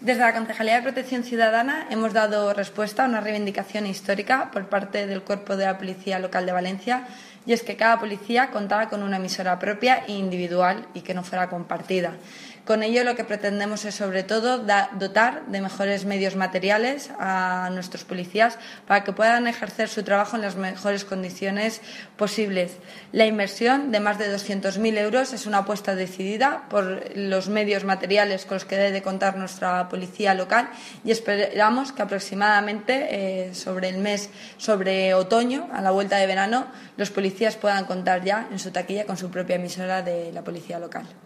Desde la Concejalía de Protección Ciudadana hemos dado respuesta a una reivindicación histórica por parte del Cuerpo de la Policía Local de Valencia, y es que cada policía contara con una emisora propia e individual y que no fuera compartida. Con ello lo que pretendemos es sobre todo dotar de mejores medios materiales a nuestros policías para que puedan ejercer su trabajo en las mejores condiciones posibles. La inversión de más de 200.000 euros es una apuesta decidida por los medios materiales con los que debe contar nuestra policía local, y esperamos que aproximadamente sobre otoño, a la vuelta de verano, los policías puedan contar ya en su taquilla con su propia emisora de la policía local.